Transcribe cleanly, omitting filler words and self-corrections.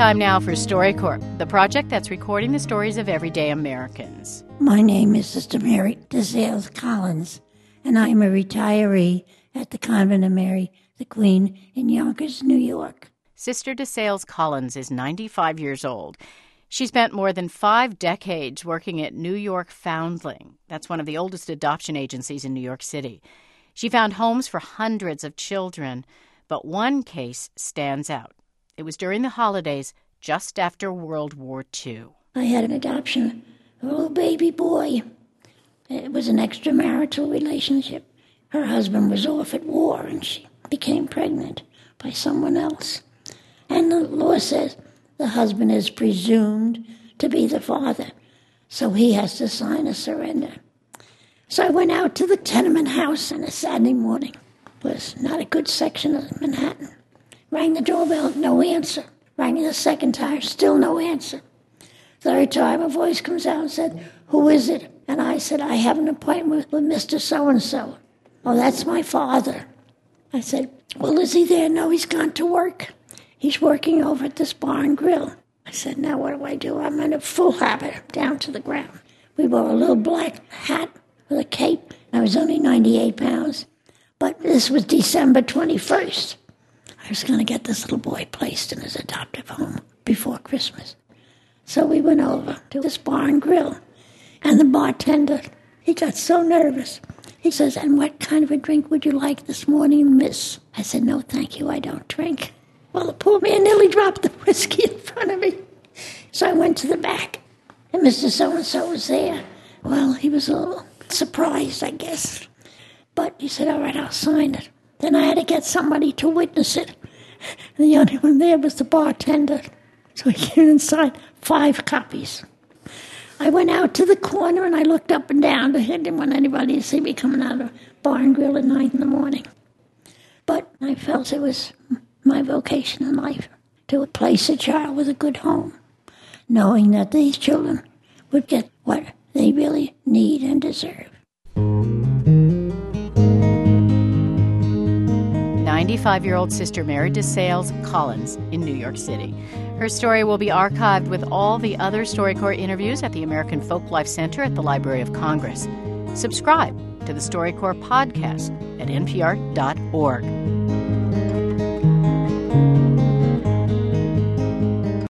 time now for StoryCorps, the project that's recording the stories of everyday Americans. My name is Sister Mary DeSales Collins, and I'm a retiree at the Convent of Mary the Queen in Yonkers, New York. Sister DeSales Collins is 95 years old. She spent more than 5 decades working at New York Foundling. That's one of the oldest adoption agencies in New York City. She found homes for hundreds of children, but one case stands out. It was during the holidays, just after World War II. I had an adoption of a little baby boy. It was an extramarital relationship. Her husband was off at war, and she became pregnant by someone else. And the law says the husband is presumed to be the father, so he has to sign a surrender. So I went out to the tenement house on a Saturday morning. It was not a good section of Manhattan. Rang the doorbell, no answer. Rang the second time, still no answer. Third time, a voice comes out and said, "Who is it?" And I said, "I have an appointment with Mr. So-and-so." "Oh, that's my father." I said, "Well, is he there?" "No, he's gone to work. He's working over at this bar and grill." I said, "Now what do? I'm in a full habit, down to the ground." We wore a little black hat with a cape. I was only 98 pounds. But this was December 21st. I was going to get this little boy placed in his adoptive home before Christmas. So we went over to this bar and grill. And the bartender, he got so nervous. He says, "And what kind of a drink would you like this morning, miss?" I said, "No, thank you, I don't drink." Well, the poor man nearly dropped the whiskey in front of me. So I went to the back, and Mr. So-and-so was there. Well, he was a little surprised, I guess. But he said, "All right, I'll sign it." Then I had to get somebody to witness it. And the only one there was the bartender. So he came and signed 5 copies. I went out to the corner and I looked up and down. I didn't want anybody to see me coming out of a bar and grill at 9 in the morning. But I felt it was my vocation in life to place a child with a good home, knowing that these children would get what they really need and deserve. 95-year-old Sister Mary DeSales Collins in New York City. Her story will be archived with all the other StoryCorps interviews at the American Folklife Center at the Library of Congress. Subscribe to the StoryCorps podcast at npr.org.